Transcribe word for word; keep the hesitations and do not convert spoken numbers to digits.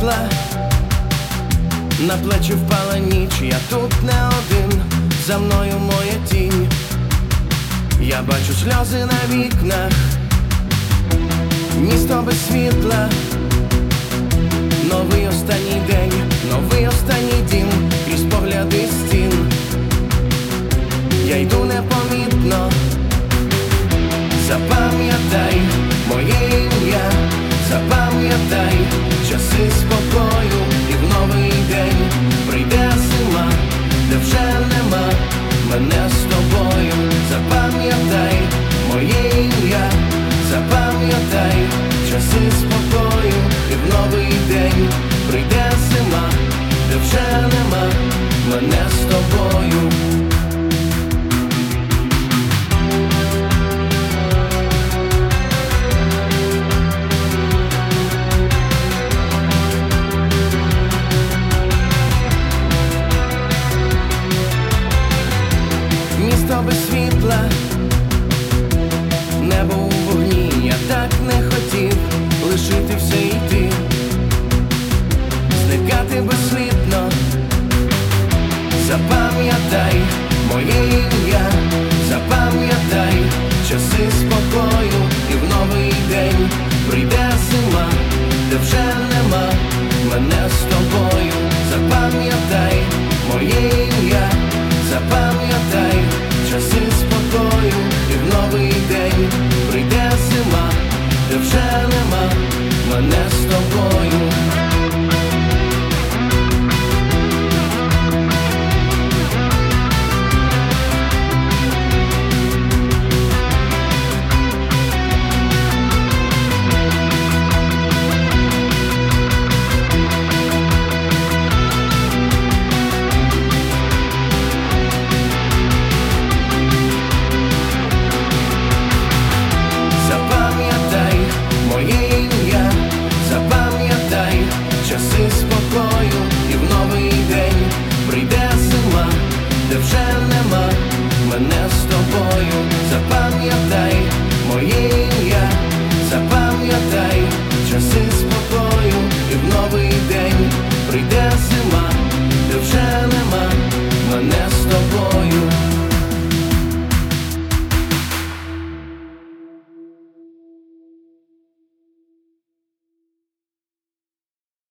світла, на плечі впала ніч, я тут не один, за мною моя тінь. Я бачу сльози на вікнах, місто без світла. Новий останній день, новий останній дім, крізь погляди стін. Я йду непомітно, запам'ятай моє ім'я, запам'ятай часи спокою, і в новий день прийде зима, де вже нема мене з тобою. Запам'ятай моє ім'я, запам'ятай часи спокою, і в новий день прийде зима, де вже нема мене з тобою. Місто без світла, небо у вогні, я так не хотів лишити все і йти, зникати безслідно. Запам'ятай моє ім'я, запам'ятай часи спокою, і в новий день прийде зима, де вже нема мене з тобою. Запам'ятай моє ім'я, запам'ятай часи спокою, і в новий день прийде зима, де вже нема мене з тобою. Часи спокою, і в новий день прийде зима, де вже нема мене з тобою. Запам'ятай моє ім'я, запам'ятай часи спокою, і в новий день прийде зима, де вже